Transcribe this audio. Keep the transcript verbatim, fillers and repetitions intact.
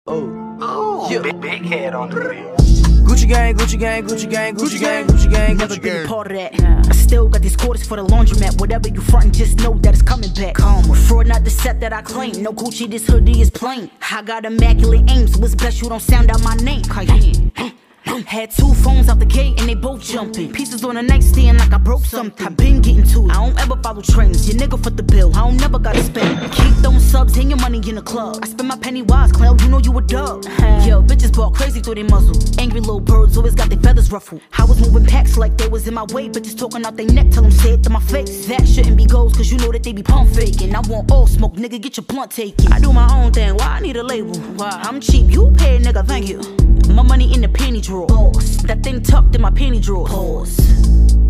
Oh, oh, yeah. Big, big head on the beat. Gucci gang, Gucci gang, Gucci gang, Gucci gang, Gucci gang. Never been a part of that. I still got these quarters for the laundromat. Whatever you frontin', just know that it's coming back. Karma. Fraud, not the set that I claim. No Gucci, this hoodie is plain. I got immaculate aim, so it's best you don't sound out my name. Cayenne. Had two phones out the gate and they both jumping. Pieces on the nightstand like I broke something. I been getting to it. I don't ever follow trends. Your nigga foot the bill. I don't never gotta spend. Keep throwing subs and your money in the club. I spend my penny wise, clown. You know you a dub. Yo, bitches bought crazy through they muzzle. Angry little birds always got their feathers ruffled. I was moving packs like they was in my way. Bitches talking out their neck, tell them say it to my face. That shouldn't be goals, cause you know that they be pump faking. I want all smoke, nigga, get your blunt taken. I do my own thing, why I need a label? Why? I'm cheap, you pay, nigga, thank you. My money in the panty drawer. Pause. That thing tucked in my panty drawer. Pause.